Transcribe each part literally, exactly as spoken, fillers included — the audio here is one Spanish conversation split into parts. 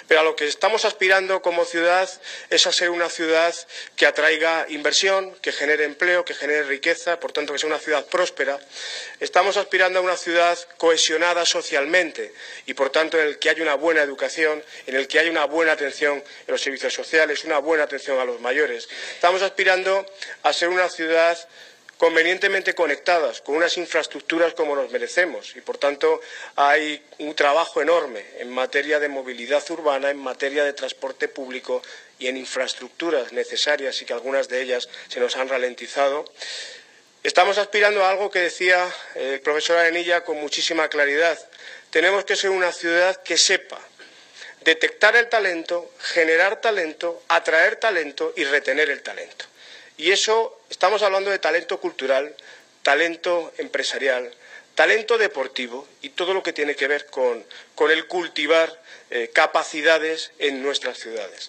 Pero a lo que estamos aspirando como ciudad es a ser una ciudad que atraiga inversión, que genere empleo, que genere riqueza, por tanto que sea una ciudad próspera. Estamos aspirando a una ciudad cohesionada socialmente y, por tanto, en la que haya una buena educación, en la que haya una buena atención en los servicios sociales, una buena atención a los mayores. Estamos aspirando a ser una ciudad convenientemente conectadas, con unas infraestructuras como nos merecemos y, por tanto, hay un trabajo enorme en materia de movilidad urbana, en materia de transporte público y en infraestructuras necesarias y que algunas de ellas se nos han ralentizado. Estamos aspirando a algo que decía el profesor Arenilla con muchísima claridad. Tenemos que ser una ciudad que sepa detectar el talento, generar talento, atraer talento y retener el talento. Y eso, estamos hablando de talento cultural, talento empresarial, talento deportivo y todo lo que tiene que ver con, con el cultivar eh, capacidades en nuestras ciudades.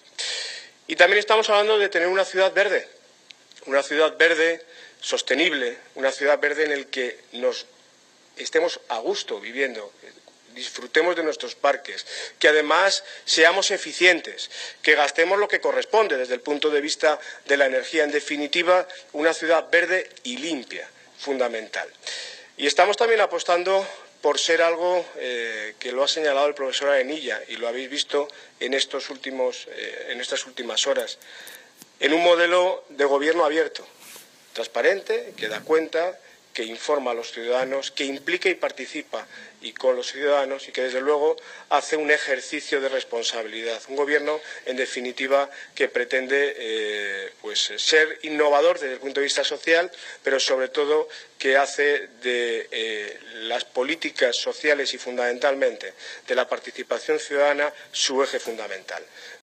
Y también estamos hablando de tener una ciudad verde, una ciudad verde sostenible, una ciudad verde en la que nos estemos a gusto viviendo, disfrutemos de nuestros parques, que además seamos eficientes, que gastemos lo que corresponde desde el punto de vista de la energía. En definitiva, una ciudad verde y limpia, fundamental. Y estamos también apostando por ser algo eh, que lo ha señalado el profesor Arenilla y lo habéis visto en, estos últimos, eh, en estas últimas horas, en un modelo de gobierno abierto, transparente, que da cuenta, que informa a los ciudadanos, que implica y participa y con los ciudadanos y que, desde luego, hace un ejercicio de responsabilidad. Un gobierno, en definitiva, que pretende eh, pues, ser innovador desde el punto de vista social, pero, sobre todo, que hace de eh, las políticas sociales y, fundamentalmente, de la participación ciudadana su eje fundamental.